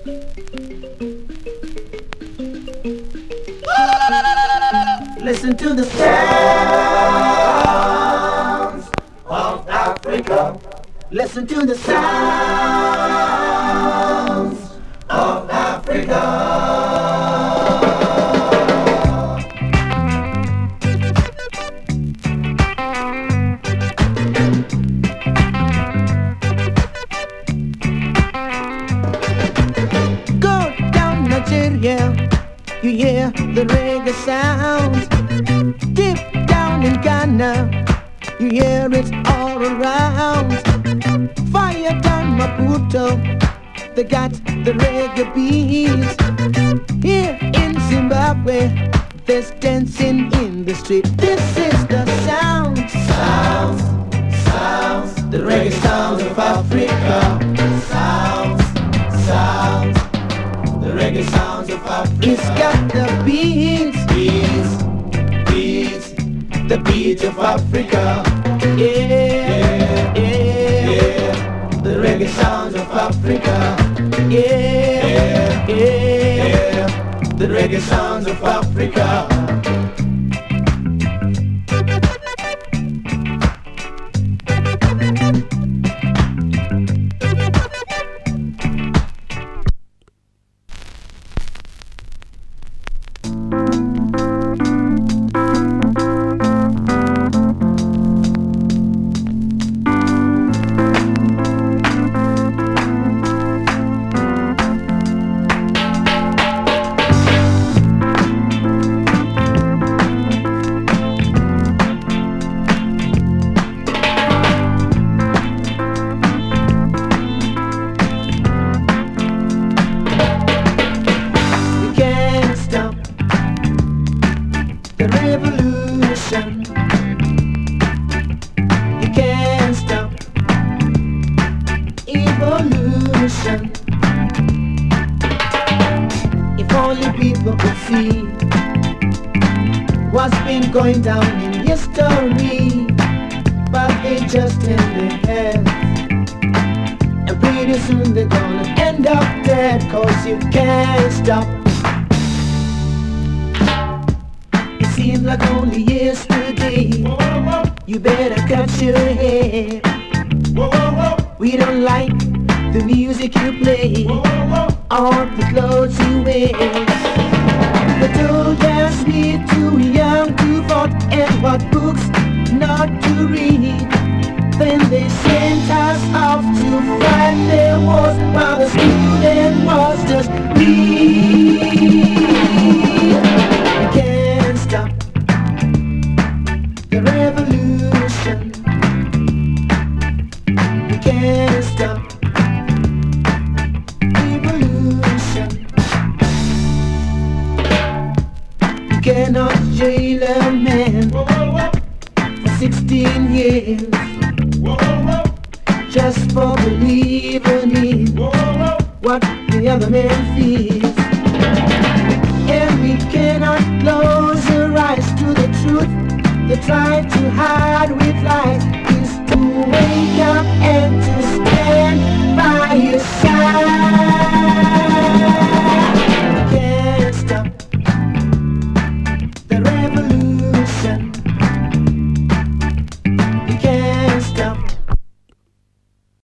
Listen to the sounds of Africa. Listen to the sounds of Africa. Go down Nigeria, you hear the reggae sounds. Deep down in Ghana, you hear it all around. Fire down Maputo, they got the reggae beats. Here in Zimbabwe, there's dancing in the street. This is the sound, sounds, sounds, the reggae sounds of Africa. Sounds, sounds, the reggae sounds of Africa. It's got the beats, beats, beats, the beat of Africa. Yeah, yeah, yeah, the reggae sounds of Africa. Yeah, yeah, yeah, the reggae sounds of Africa. Going down in history, but they just in their heads. And pretty soon they're gonna end up dead, cause you can't stop. It seems like only yesterday. You better cut your hair. We don't like the music you play or the clothes you wear. They told us we're too young to vote and what books not to read. Then they sent us off to fight their wars while the student was just read. We can't stop the revolution. We can't stop evolution. Cannot jail a man for 16 years just for believing in what the other man feels. And we cannot close our eyes to the truth they try to hide with lies. Is to wake up and to